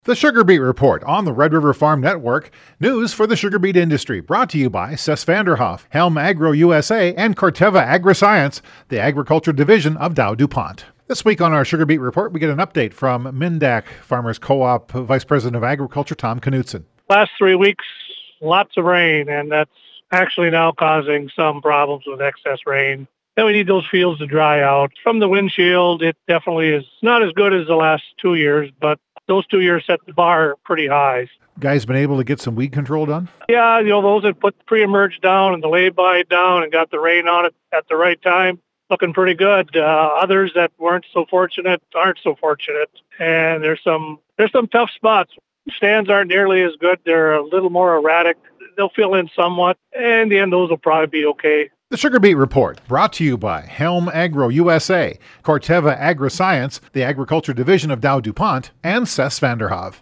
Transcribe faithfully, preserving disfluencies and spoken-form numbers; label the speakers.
Speaker 1: The Sugar Beet Report on the Red River Farm Network. News for the sugar beet industry brought to you by Cess Vanderhoff, Helm Agro U S A, and Corteva Agriscience, the agriculture division of Dow DuPont. This week on our Sugar Beet Report, we get an update from Mindak Farmers Co-op Vice President of Agriculture, Tom Knutson.
Speaker 2: Last three weeks, lots of rain, and that's actually now causing some problems with excess rain. Then we need those fields to dry out. From the windshield, it definitely is not as good as the last two years, but those two years set the bar pretty high.
Speaker 1: Guys been able to get some weed control done?
Speaker 2: Yeah, you know, those that put the pre-emerge down and the lay-by down and got the rain on it at the right time, looking pretty good. Uh, others that weren't so fortunate aren't so fortunate. And there's some there's some tough spots. Stands aren't nearly as good. They're a little more erratic. They'll fill in somewhat. And in the end, those will probably be okay.
Speaker 1: The Sugar Beet Report, brought to you by Helm Agro U S A, Corteva Agriscience, the agriculture division of Dow DuPont, and Cess Vanderhoff.